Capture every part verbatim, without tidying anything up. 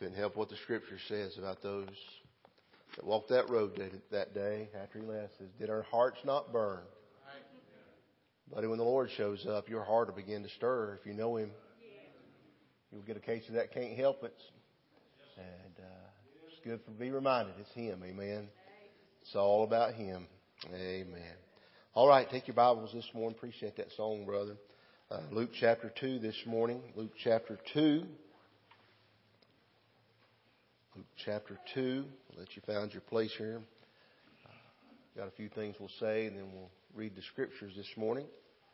Couldn't help what the Scripture says about those that walked that road that, that day after he left. Says, did our hearts not burn? But when the Lord shows up, your heart will begin to stir. If you know Him, you'll get a case of that can't help it. And uh, it's good to be reminded it's Him. Amen. It's all about Him. Amen. All right, take your Bibles this morning. Appreciate that song, brother. Uh, Luke chapter two this morning. Luke chapter two. Luke chapter two. I'll let you find your place here. Uh, got a few things we'll say, and then we'll read the Scriptures this morning.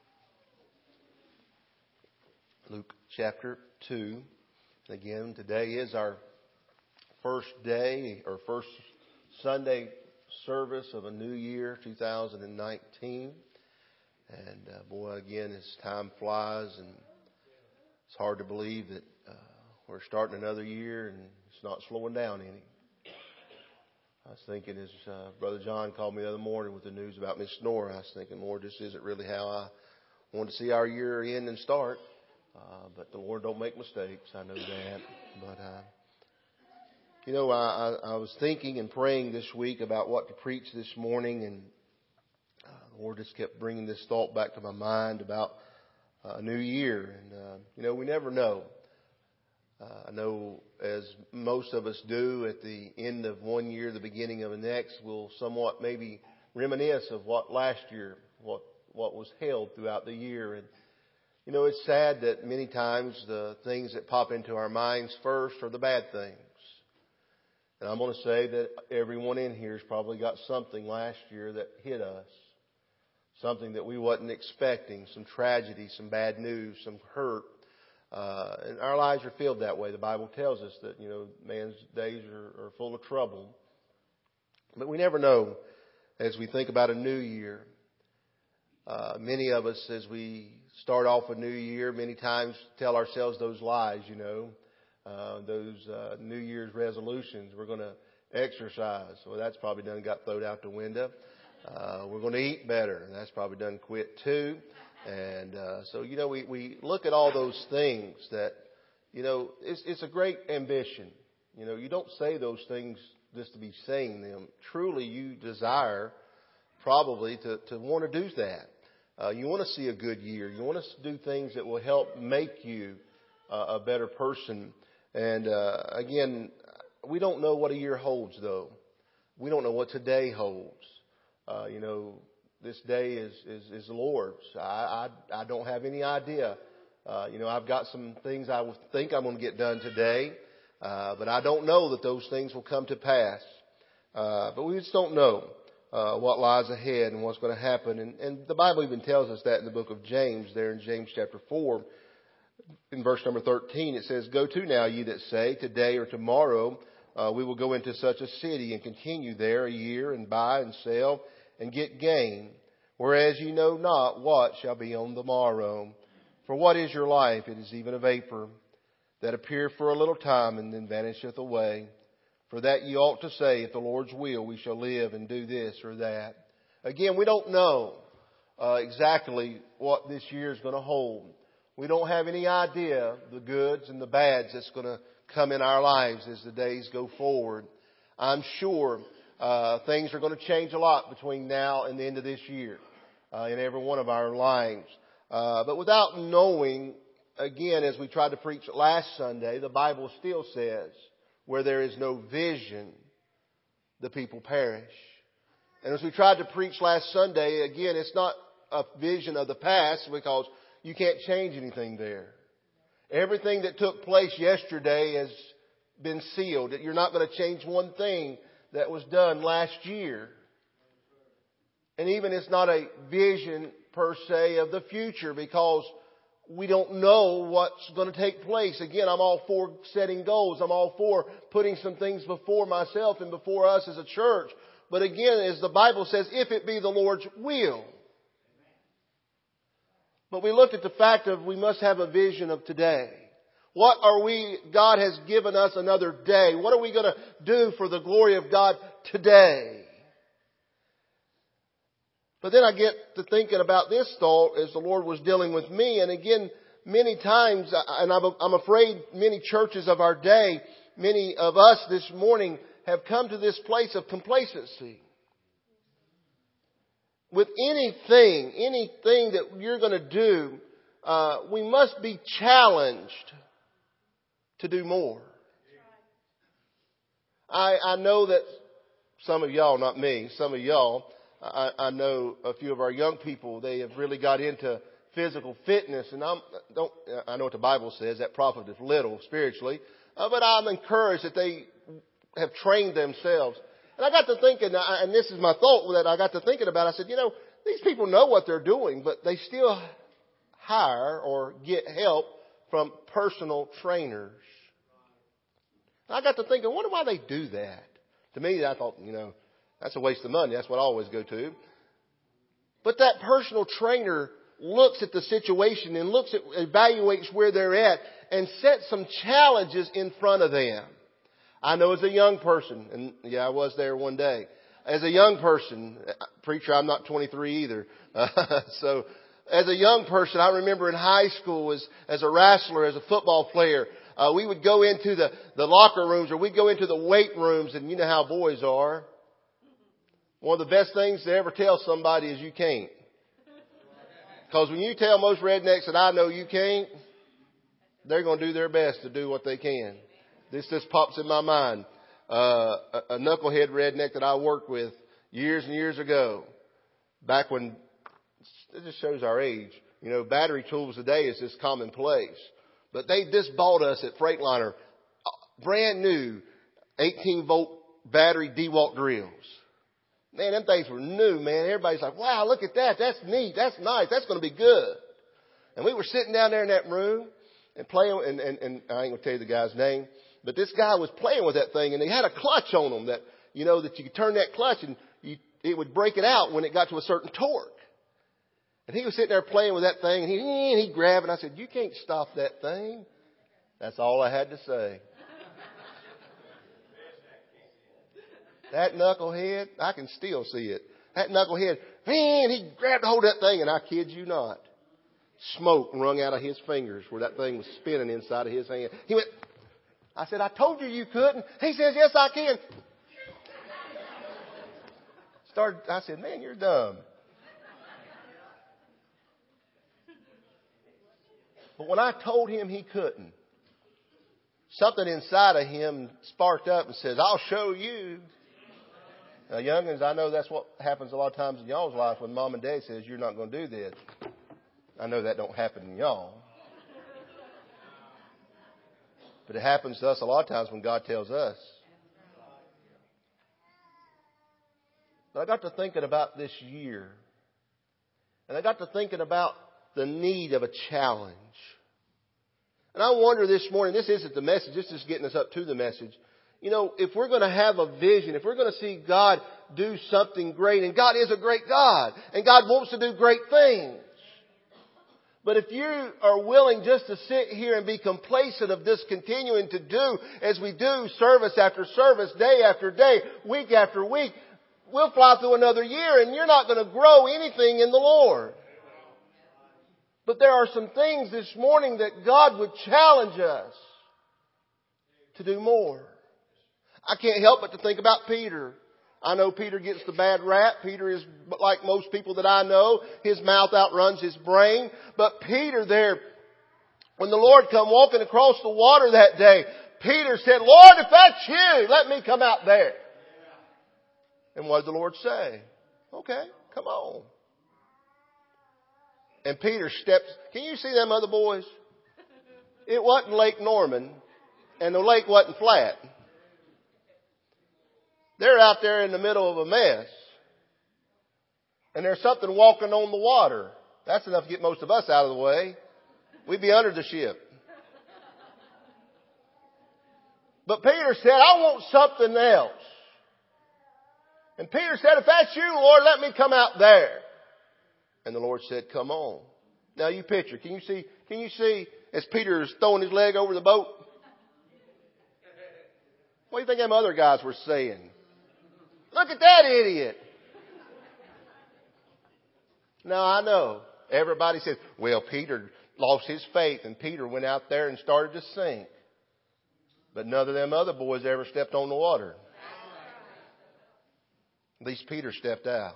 Luke chapter two. Again, today is our first day, or first Sunday service of a new year, two thousand nineteen. And uh, boy, again, as time flies, and it's hard to believe that uh, we're starting another year and it's not slowing down any. I was thinking as uh, Brother John called me the other morning with the news about Miss Nora, I was thinking, Lord, this isn't really how I want to see our year end and start. Uh, but the Lord don't make mistakes. I know that. But, uh, you know, I, I, I was thinking and praying this week about what to preach this morning, and uh, the Lord just kept bringing this thought back to my mind about uh, a new year. And, uh, you know, we never know. Uh, I know, as most of us do, at the end of one year, the beginning of the next, we'll somewhat maybe reminisce of what last year, what what was held throughout the year. And, you know, it's sad that many times the things that pop into our minds first are the bad things. And I'm going to say that everyone in here has probably got something last year that hit us. Something that we wasn't expecting, some tragedy, some bad news, some hurt. Uh, and our lives are filled that way. The Bible tells us that, you know, man's days are, are full of trouble. But we never know as we think about a new year. Uh, many of us, as we start off a new year, many times tell ourselves those lies, you know, uh, those uh, New Year's resolutions. We're going to exercise. Well, that's probably done got thrown out the window. Uh, we're going to eat better. And that's probably done quit too. And uh, so, you know, we, we look at all those things that, you know, it's, it's a great ambition. You know, you don't say those things just to be saying them. Truly, you desire probably to, to want to do that. Uh, you want to see a good year. You want to do things that will help make you uh, a better person. And uh, again, we don't know what a year holds, though. We don't know what today holds. Uh, you know, this day is, is, is the Lord's. I, I, I don't have any idea. Uh, you know, I've got some things I would think I'm going to get done today, uh, but I don't know that those things will come to pass. Uh, but we just don't know uh, what lies ahead and what's going to happen. And, and the Bible even tells us that in the book of James, there in James chapter four, in verse number thirteen, it says, "Go to now, ye that say, today or tomorrow, uh, we will go into such a city and continue there a year and buy and sell and get gain, whereas ye know not what shall be on the morrow. For what is your life? It is even a vapor that appeareth for a little time and then vanisheth away. For that ye ought to say, if the Lord's will, we shall live and do this or that." Again, we don't know uh, exactly what this year is going to hold. We don't have any idea the goods and the bads that's going to come in our lives as the days go forward. I'm sure Uh, things are going to change a lot between now and the end of this year uh, in every one of our lives. Uh, but without knowing, again, as we tried to preach last Sunday, the Bible still says, where there is no vision, the people perish. And as we tried to preach last Sunday, again, it's not a vision of the past because you can't change anything there. Everything that took place yesterday has been sealed. You're not going to change one thing that was done last year. And even it's not a vision per se of the future because we don't know what's going to take place. Again, I'm all for setting goals. I'm all for putting some things before myself and before us as a church. But again, as the Bible says, if it be the Lord's will. But we looked at the fact of we must have a vision of today. What are we, God has given us another day. What are we going to do for the glory of God today? But then I get to thinking about this thought as the Lord was dealing with me. And again, many times, and I'm afraid many churches of our day many of us this morning have come to this place of complacency. With anything, anything that you're going to do, uh, we must be challenged to do more. I, I know that some of y'all, not me, some of y'all, I, I know a few of our young people, they have really got into physical fitness. And I'm, don't, I know what the Bible says, that profiteth little spiritually. Uh, but I'm encouraged that they have trained themselves. And I got to thinking, and this is my thought that I got to thinking about, I said, you know, these people know what they're doing, but they still hire or get help from personal trainers. And I got to thinking, I wonder why they do that. To me, I thought, you know, that's a waste of money. That's what I always go to. But that personal trainer looks at the situation and looks at, evaluates where they're at and sets some challenges in front of them. I know as a young person, and yeah, I was there one day. As a young person, preacher, I'm not twenty-three either. Uh, so as a young person, I remember in high school as, as a wrestler, as a football player, uh, we would go into the, the locker rooms or we'd go into the weight rooms, and you know how boys are. One of the best things to ever tell somebody is you can't. Because when you tell most rednecks that I know you can't, they're going to do their best to do what they can. This just pops in my mind. Uh, a, a knucklehead redneck that I worked with years and years ago, back when, it just shows our age. You know, battery tools today is just commonplace. But they just bought us at Freightliner brand new eighteen volt battery DeWalt drills. Man, them things were new, man. Everybody's like, wow, look at that. That's neat. That's nice. That's going to be good. And we were sitting down there in that room and playing, and, and, and I ain't going to tell you the guy's name, but this guy was playing with that thing, and they had a clutch on them that, you know, that you could turn that clutch and you, it would break it out when it got to a certain torque. And he was sitting there playing with that thing, and he, and he grabbed it, and I said, you can't stop that thing. That's all I had to say. That knucklehead, I can still see it. That knucklehead, man, he grabbed hold of that thing, and I kid you not, smoke wrung out of his fingers where that thing was spinning inside of his hand. He went, I said, I told you you couldn't. He says, yes, I can. Started, I said, man, you're dumb. But when I told him he couldn't, something inside of him sparked up and says, I'll show you. Now, youngins, I know that's what happens a lot of times in y'all's life when mom and dad says you're not going to do this. I know that don't happen in y'all. But it happens to us a lot of times when God tells us. But I got to thinking about this year. And I got to thinking about the need of a challenge. And I wonder this morning, this isn't the message, this is getting us up to the message. You know, if we're going to have a vision, if we're going to see God do something great, and God is a great God, and God wants to do great things. But if you are willing just to sit here and be complacent of this continuing to do as we do service after service, day after day, week after week, we'll fly through another year and you're not going to grow anything in the Lord. But there are some things this morning that God would challenge us to do more. I can't help but to think about Peter. I know Peter gets the bad rap. Peter is like most people that I know. His mouth outruns his brain. But Peter there, when the Lord come walking across the water that day, Peter said, Lord, if that's you, let me come out there. And what did the Lord say? Okay, come on. And Peter steps, can you see them other boys? It wasn't Lake Norman, and the lake wasn't flat. They're out there in the middle of a mess. And there's something walking on the water. That's enough to get most of us out of the way. We'd be under the ship. But Peter said, I want something else. And Peter said, if that's you, Lord, let me come out there. And the Lord said, come on. Now you picture, can you see, can you see as Peter is throwing his leg over the boat? What do you think them other guys were saying? Look at that idiot. Now I know everybody says, well, Peter lost his faith and Peter went out there and started to sink. But none of them other boys ever stepped on the water. At least Peter stepped out.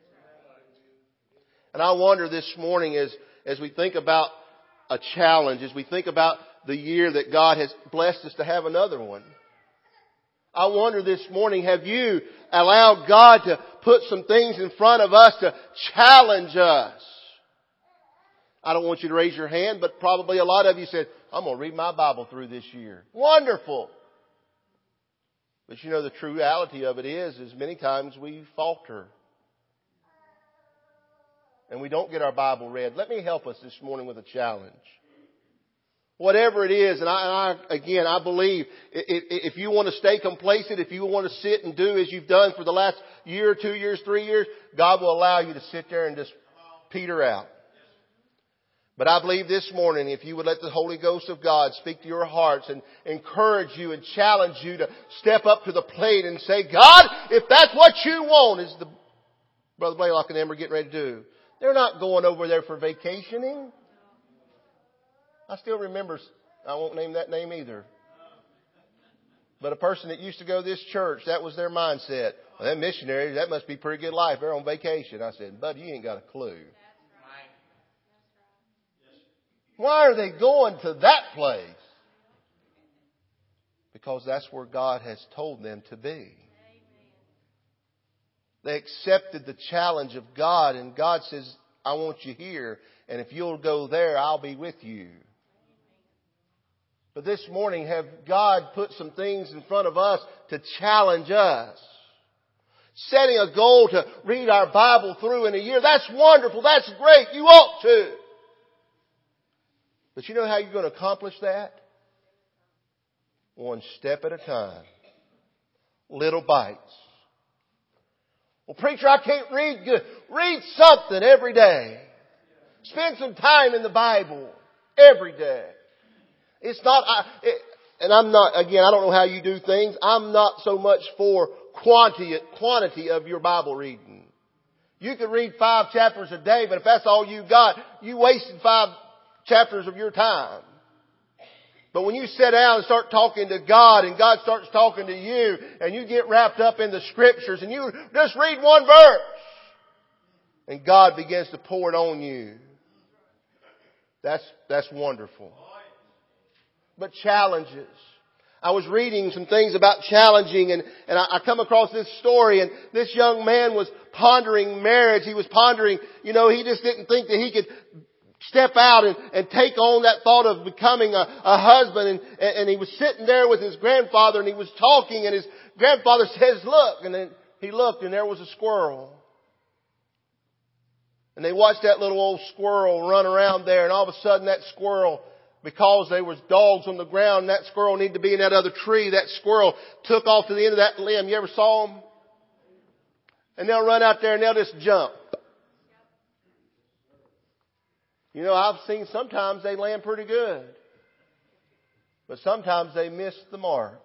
And I wonder this morning as, as we think about a challenge, as we think about the year that God has blessed us to have another one. I wonder this morning, have you allowed God to put some things in front of us to challenge us? I don't want you to raise your hand, but probably a lot of you said, I'm going to read my Bible through this year. Wonderful. But you know, the true reality of it is, is many times we falter. And we don't get our Bible read. Let me help us this morning with a challenge. Whatever it is, and I, and I again, I believe if, if you want to stay complacent, if you want to sit and do as you've done for the last year, two years, three years, God will allow you to sit there and just peter out. But I believe this morning, if you would let the Holy Ghost of God speak to your hearts and encourage you and challenge you to step up to the plate and say, God, if that's what you want, is the Brother Blaylock and them are getting ready to do. They're not going over there for vacationing. I still remember, I won't name that name either. But a person that used to go to this church, that was their mindset. Well, them missionaries, that must be pretty good life. They're on vacation. I said, buddy, you ain't got a clue. Why are they going to that place? Because that's where God has told them to be. They accepted the challenge of God, and God says, I want you here, and if you'll go there, I'll be with you. But this morning, have God put some things in front of us to challenge us? Setting a goal to read our Bible through in a year, that's wonderful, that's great, you ought to. But you know how you're going to accomplish that? One step at a time. Little bites. Well, preacher, I can't read good. Read something every day. Spend some time in the Bible every day. It's not, I, it, and I'm not, again, I don't know how you do things. I'm not so much for quantity, quantity of your Bible reading. You could read five chapters a day, but if that's all you got, you wasted five chapters of your time. But when you sit down and start talking to God and God starts talking to you and you get wrapped up in the Scriptures and you just read one verse and God begins to pour it on you. That's, that's wonderful. But challenges. I was reading some things about challenging and, and I, I come across this story and this young man was pondering marriage. He was pondering, you know, he just didn't think that he could step out and, and take on that thought of becoming a, a husband. And, and he was sitting there with his grandfather and he was talking and his grandfather says, look. And then he looked and there was a squirrel. And they watched that little old squirrel run around there. And all of a sudden that squirrel, because there was dogs on the ground, that squirrel needed to be in that other tree. That squirrel took off to the end of that limb. You ever saw them? And they'll run out there and they'll just jump. You know, I've seen sometimes they land pretty good. But sometimes they miss the mark.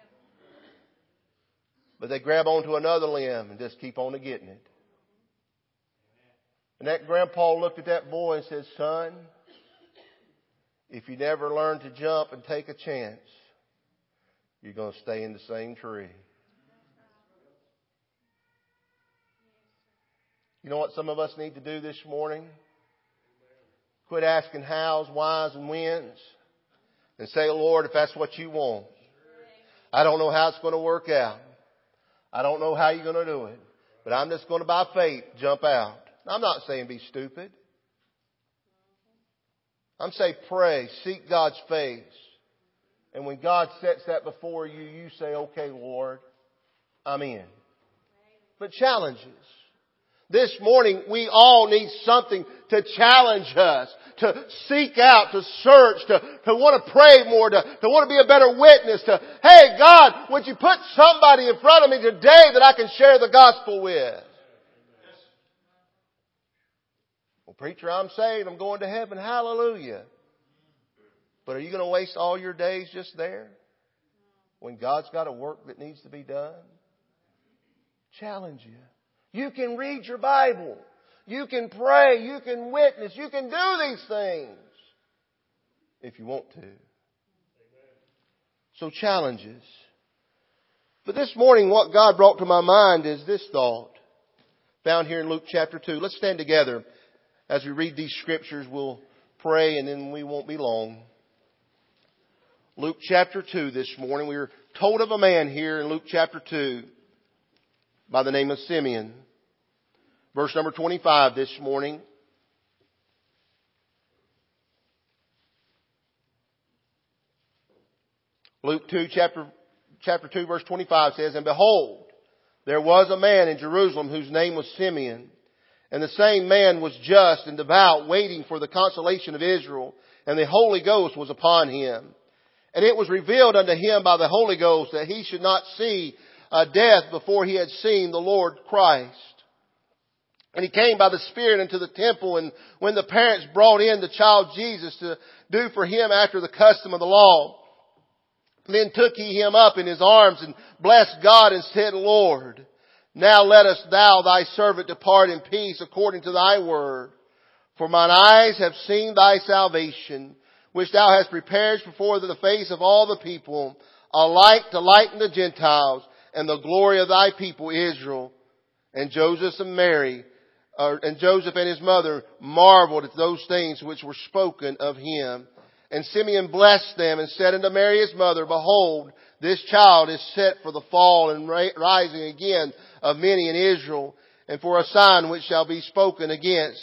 But they grab onto another limb and just keep on getting it. And that grandpa looked at that boy and said, son, if you never learn to jump and take a chance, you're going to stay in the same tree. You know what some of us need to do this morning? Quit asking hows, whys, and whens. And say, Lord, if that's what you want. I don't know how it's going to work out. I don't know how you're going to do it. But I'm just going to, by faith, jump out. I'm not saying be stupid. I'm saying pray, seek God's face. And when God sets that before you, you say, okay, Lord, I'm in. But challenges. This morning, we all need something to challenge us, to seek out, to search, to, to want to pray more, to, to want to be a better witness, to, hey, God, would you put somebody in front of me today that I can share the gospel with? Well, preacher, I'm saved. I'm going to heaven. Hallelujah. But are you going to waste all your days just there when God's got a work that needs to be done? Challenge you. You can read your Bible. You can pray. You can witness. You can do these things if you want to. So challenges. But this morning what God brought to my mind is this thought found here in Luke chapter two. Let's stand together as we read these scriptures. We'll pray and then we won't be long. Luke chapter two this morning. We were told of a man here in Luke chapter two by the name of Simeon. Verse number twenty-five this morning. Luke two, chapter, chapter two, verse twenty-five says, And behold, there was a man in Jerusalem whose name was Simeon. And the same man was just and devout, waiting for the consolation of Israel. And the Holy Ghost was upon him. And it was revealed unto him by the Holy Ghost that he should not see uh, death before he had seen the Lord Christ. And he came by the Spirit into the temple, and when the parents brought in the child Jesus to do for him after the custom of the law, then took he him up in his arms and blessed God and said, Lord, now lettest thou thy servant depart in peace according to thy word. For mine eyes have seen thy salvation, which thou hast prepared before the face of all the people, a light to lighten the Gentiles, and the glory of thy people Israel. And Joseph and Mary, uh, and Joseph and his mother marveled at those things which were spoken of him. And Simeon blessed them and said unto Mary his mother, Behold, this child is set for the fall and rising again of many in Israel, and for a sign which shall be spoken against.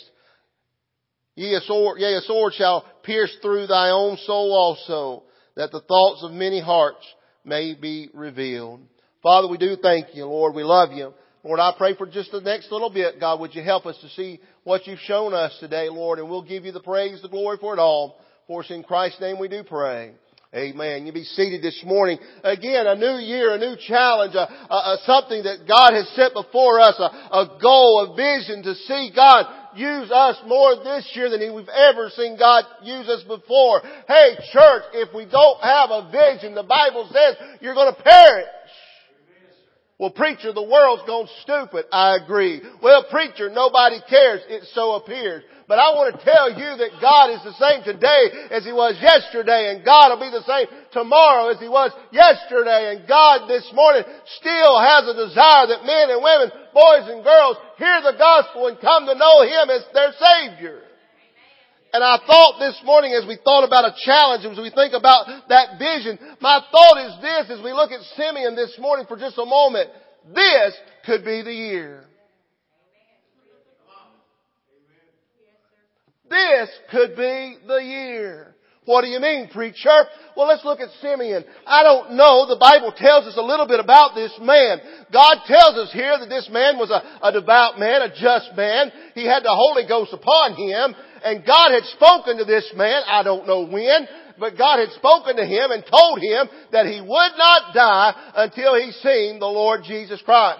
Yea, a sword, yea, a sword shall pierce through thy own soul also, that the thoughts of many hearts may be revealed. Father, we do thank you, Lord. We love you. Lord, I pray for just the next little bit, God, would you help us to see what you've shown us today, Lord, and we'll give you the praise, the glory for it all. For it's in Christ's name we do pray. Amen. You be seated this morning. Again, a new year, a new challenge, a, a, a something that God has set before us, a, a goal, a vision to see God use us more this year than we've ever seen God use us before. Hey, church, if we don't have a vision, the Bible says you're going to perish. Well, preacher, the world's gone stupid. I agree. Well, preacher, nobody cares. It so appears. But I want to tell you that God is the same today as He was yesterday, and God will be the same tomorrow as He was yesterday. And God this morning still has a desire that men and women, boys and girls, hear the gospel and come to know Him as their Savior. And I thought this morning as we thought about a challenge, as we think about that vision, my thought is this as we look at Simeon this morning for just a moment. This could be the year. This could be the year. What do you mean, preacher? Well, let's look at Simeon. I don't know. The Bible tells us a little bit about this man. God tells us here that this man was a, a devout man, a just man. He had the Holy Ghost upon him. And God had spoken to this man, I don't know when, but God had spoken to him and told him that he would not die until he seen the Lord Jesus Christ.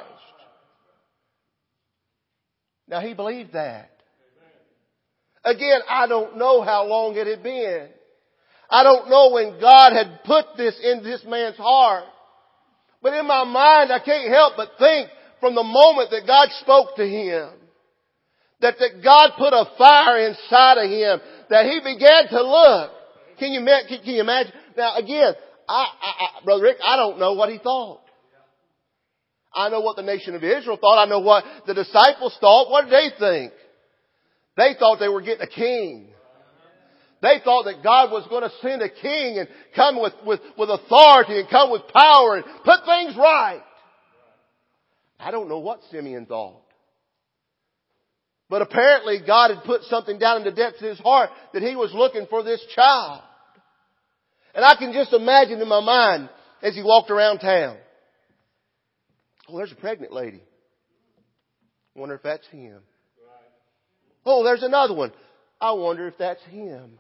Now he believed that. Again, I don't know how long it had been. I don't know when God had put this in this man's heart. But in my mind, I can't help but think from the moment that God spoke to him, that, that God put a fire inside of him, that he began to look. Can you, can you imagine? Now again, I, I, I, Brother Rick, I don't know what he thought. I know what the nation of Israel thought. I know what the disciples thought. What did they think? They thought they were getting a king. They thought that God was going to send a king and come with, with, with authority and come with power and put things right. I don't know what Simeon thought. But apparently God had put something down in the depths of his heart that he was looking for this child. And I can just imagine in my mind as he walked around town. Oh, there's a pregnant lady. I wonder if that's him. Oh, there's another one. I wonder if that's him.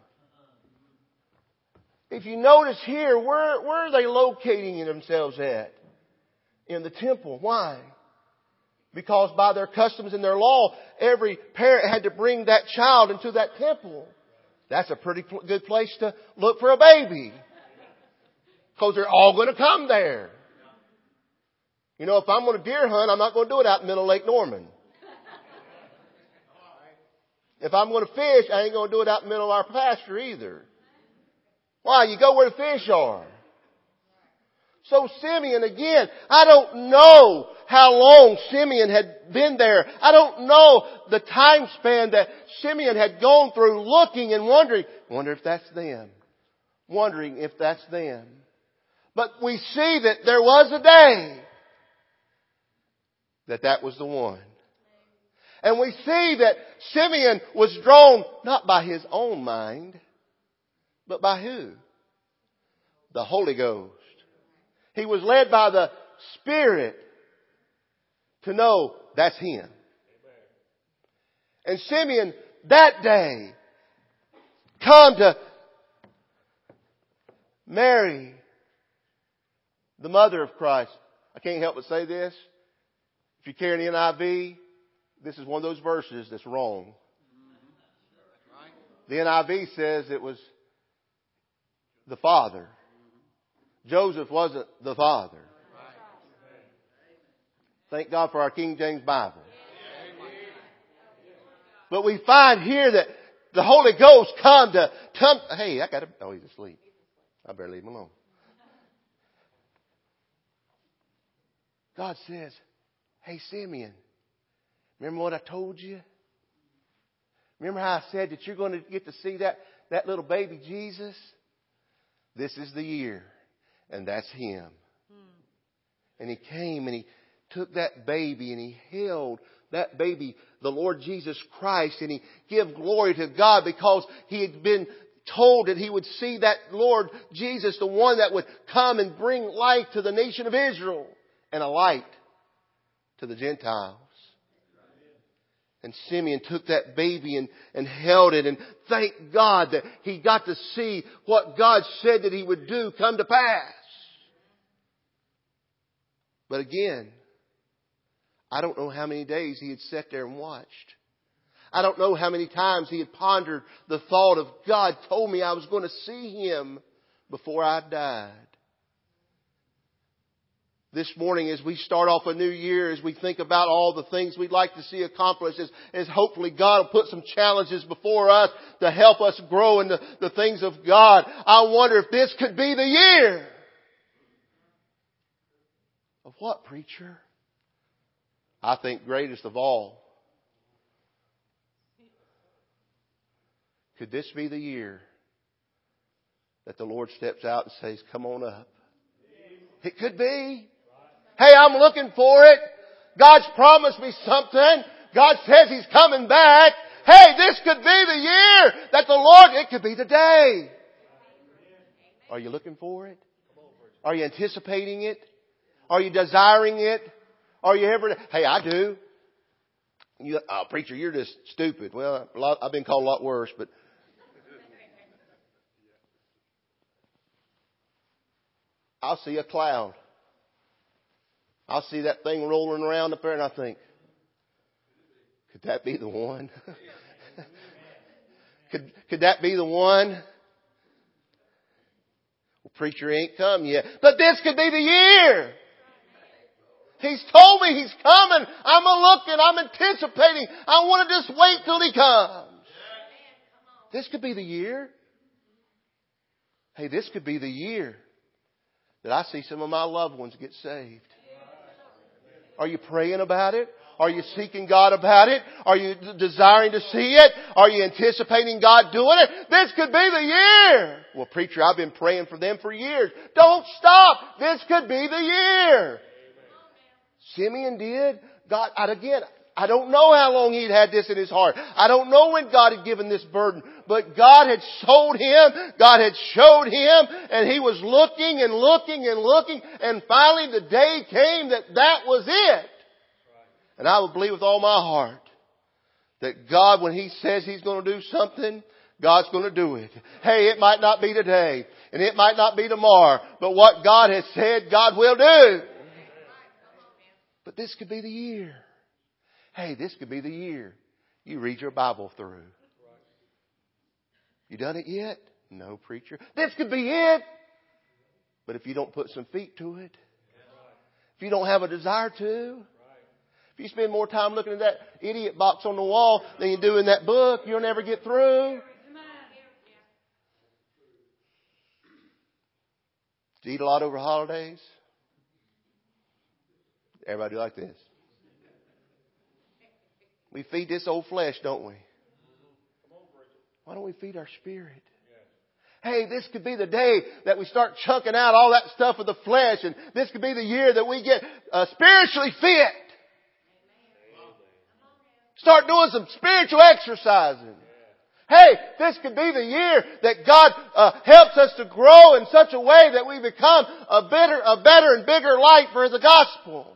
If you notice here, where, where are they locating themselves at? In the temple. Why? Because by their customs and their law, every parent had to bring that child into that temple. That's a pretty good place to look for a baby. Because they're all going to come there. You know, if I'm going to deer hunt, I'm not going to do it out in the middle of Lake Norman. If I'm going to fish, I ain't going to do it out in the middle of our pasture either. Why? You go where the fish are. So Simeon, again, I don't know how long Simeon had been there. I don't know the time span that Simeon had gone through looking and wondering, wonder if that's them. Wondering if that's them. But we see that there was a day that that was the one. And we see that Simeon was drawn not by his own mind, but by who? The Holy Ghost. He was led by the Spirit to know that's him. And Simeon that day come to Mary, the mother of Christ. I can't help but say this. If you carry an N I V, this is one of those verses that's wrong. The N I V says it was the father. Joseph wasn't the father. Thank God for our King James Bible. But we find here that the Holy Ghost come to, come, hey, I got to, oh, he's asleep. I better leave him alone. God says, hey, Simeon, remember what I told you? Remember how I said that you're going to get to see that, that little baby Jesus? This is the year. And that's him. And he came and he took that baby and he held that baby, the Lord Jesus Christ, and he gave glory to God because he had been told that he would see that Lord Jesus, the one that would come and bring light to the nation of Israel and a light to the Gentiles. And Simeon took that baby and, and held it, and thank God that he got to see what God said that he would do come to pass. But again, I don't know how many days he had sat there and watched. I don't know how many times he had pondered the thought of God told me I was going to see him before I died. This morning, as we start off a new year, as we think about all the things we'd like to see accomplished, as, as hopefully God will put some challenges before us to help us grow in the, the things of God. I wonder if this could be the year. Of what, preacher? I think greatest of all. Could this be the year that the Lord steps out and says, come on up? It could be. Hey, I'm looking for it. God's promised me something. God says He's coming back. Hey, this could be the year that the Lord, it could be the day. Are you looking for it? Are you anticipating it? Are you desiring it? Are you ever, hey, I do. You, oh, preacher, you're just stupid. Well, a lot, I've been called a lot worse, but I'll see a cloud. I'll see that thing rolling around up there and I think, could that be the one? could, could that be the one? Well, preacher ain't come yet. But this could be the year. He's told me He's coming. I'm a-looking. I'm anticipating. I want to just wait till He comes. This could be the year. Hey, this could be the year that I see some of my loved ones get saved. Are you praying about it? Are you seeking God about it? Are you desiring to see it? Are you anticipating God doing it? This could be the year. Well, preacher, I've been praying for them for years. Don't stop. This could be the year. Simeon did. God, and again, I don't know how long he'd had this in his heart. I don't know when God had given this burden. But God had showed him. God had showed him. And he was looking and looking and looking. And finally the day came that that was it. And I would believe with all my heart that God, when He says He's going to do something, God's going to do it. Hey, it might not be today. And it might not be tomorrow. But what God has said, God will do. But this could be the year. Hey, this could be the year you read your Bible through. You done it yet? No, preacher. This could be it. But if you don't put some feet to it, if you don't have a desire to, if you spend more time looking at that idiot box on the wall than you do in that book, you'll never get through. Did you eat a lot over holidays? Everybody do like this. We feed this old flesh, don't we? Why don't we feed our spirit? Hey, this could be the day that we start chunking out all that stuff of the flesh, and this could be the year that we get uh, spiritually fit. Start doing some spiritual exercising. Hey, this could be the year that God uh, helps us to grow in such a way that we become a better, a better and bigger light for the gospel.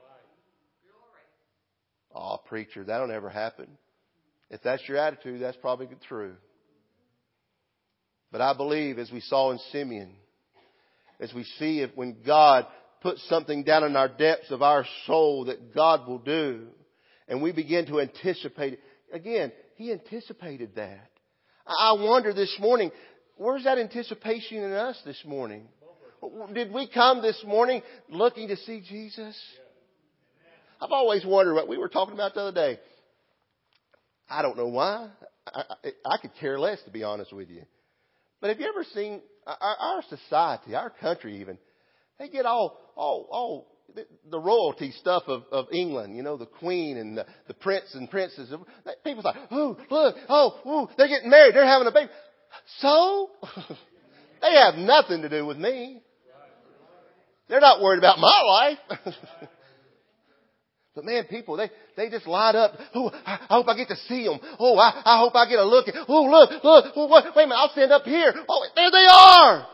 Oh, preacher, that'll never happen. If that's your attitude, that's probably true. But I believe, as we saw in Simeon, as we see if when God puts something down in our depths of our soul that God will do, and we begin to anticipate it. Again, He anticipated that. I wonder this morning, where's that anticipation in us this morning? Did we come this morning looking to see Jesus? I've always wondered what we were talking about the other day. I don't know why. I, I, I could care less, to be honest with you. But have you ever seen our, our society, our country even, they get all, all, all the, the royalty stuff of, of England, you know, the Queen and the, the Prince and Princess. People say, oh, look, oh, ooh, they're getting married, they're having a baby. So? They have nothing to do with me. They're not worried about my life. But man, people, they, they just light up. Oh, I, I hope I get to see them. Oh, I, I hope I get a look at, oh, look, look, oh, wait, wait a minute, I'll stand up here. Oh, there they are.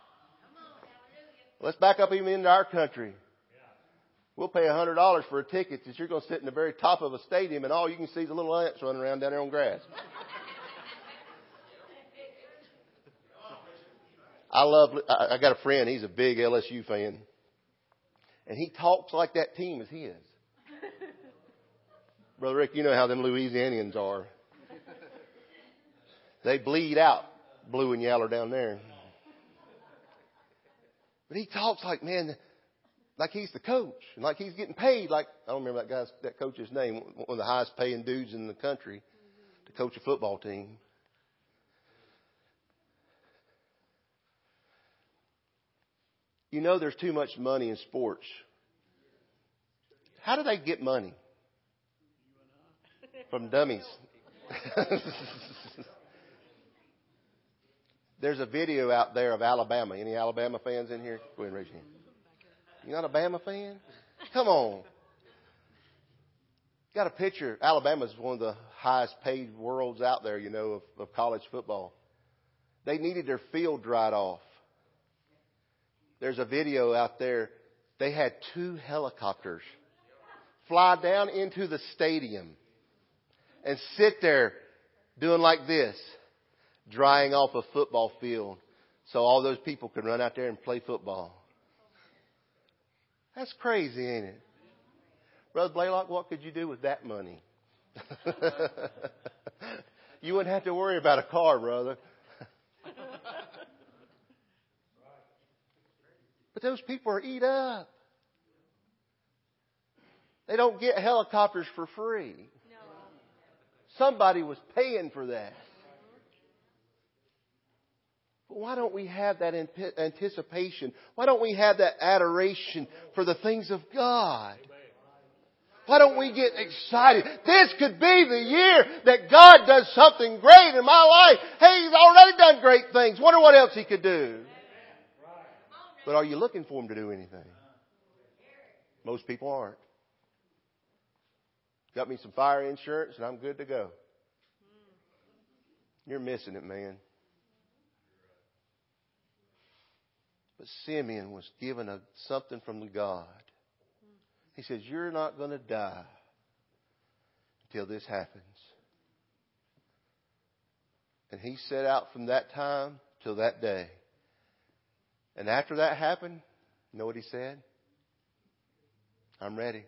Let's back up even into our country. We'll pay a hundred dollars for a ticket that you're going to sit in the very top of a stadium and all you can see is a little ants running around down there on grass. I love, I, I got a friend, he's a big L S U fan. And he talks like that team is his. Brother Rick, you know how them Louisianians are. They bleed out blue and yellow down there. But he talks like, man, like he's the coach. And like he's getting paid. Like, I don't remember that guy's, that coach's name. One of the highest paying dudes in the country to coach a football team. You know there's too much money in sports. How do they get money? From dummies. There's a video out there of Alabama. Any Alabama fans in here? Go ahead and raise your hand. You not a Bama fan? Come on. Got a picture. Alabama's one of the highest paid worlds out there, you know, of, of college football. They needed their field dried off. There's a video out there. They had two helicopters fly down into the stadium and sit there doing like this, drying off a football field so all those people could run out there and play football. That's crazy, ain't it? Brother Blaylock, what could you do with that money? You wouldn't have to worry about a car, brother. But those people are eat up. They don't get helicopters for free. No. Somebody was paying for that. But why don't we have that anticipation? Why don't we have that adoration for the things of God? Why don't we get excited? This could be the year that God does something great in my life. Hey, He's already done great things. Wonder what else He could do. But are you looking for Him to do anything? Most people aren't. Got me some fire insurance and I'm good to go. You're missing it, man. But Simeon was given a, something from God. He says, you're not going to die until this happens. And he set out from that time till that day. And after that happened, you know what he said? I'm ready.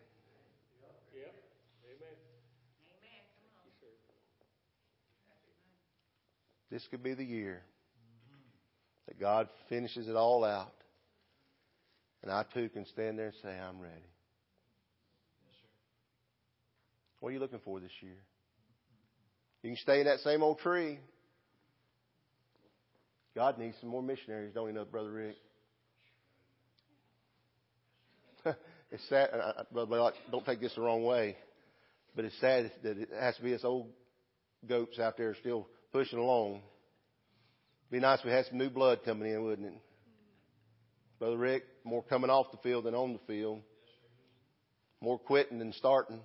This could be the year that God finishes it all out. And I too can stand there and say, I'm ready. What are you looking for this year? You can stay in that same old tree. God needs some more missionaries, don't He know, Brother Rick? It's sad. Don't take this the wrong way, but it's sad that it has to be us old goats out there still pushing along. Be nice if we had some new blood coming in, wouldn't it? Brother Rick, more coming off the field than on the field. More quitting than starting.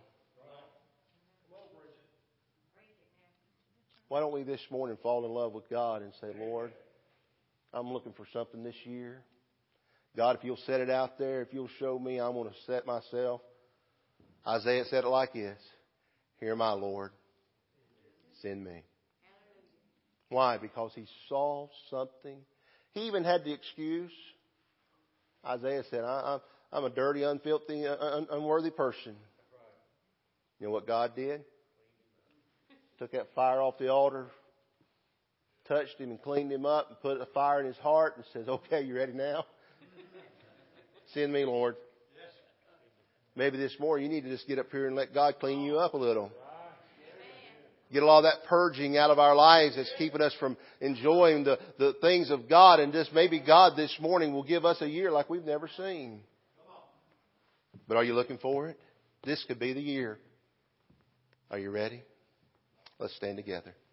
Why don't we this morning fall in love with God and say, Lord, I'm looking for something this year. God, if you'll set it out there, if you'll show me, I'm going to set myself. Isaiah said it like this. Hear my Lord. Send me. Why? Because he saw something. He even had the excuse. Isaiah said, I, I'm, I'm a dirty, unfilthy, un, unworthy person. You know what God did? Took that fire off the altar, touched him and cleaned him up and put a fire in his heart and says, okay, you ready now? Send me, Lord. Maybe this morning you need to just get up here and let God clean you up a little. Get a lot of that purging out of our lives that's keeping us from enjoying the, the things of God. And just maybe God this morning will give us a year like we've never seen. But are you looking for it? This could be the year. Are you ready? Let's stand together.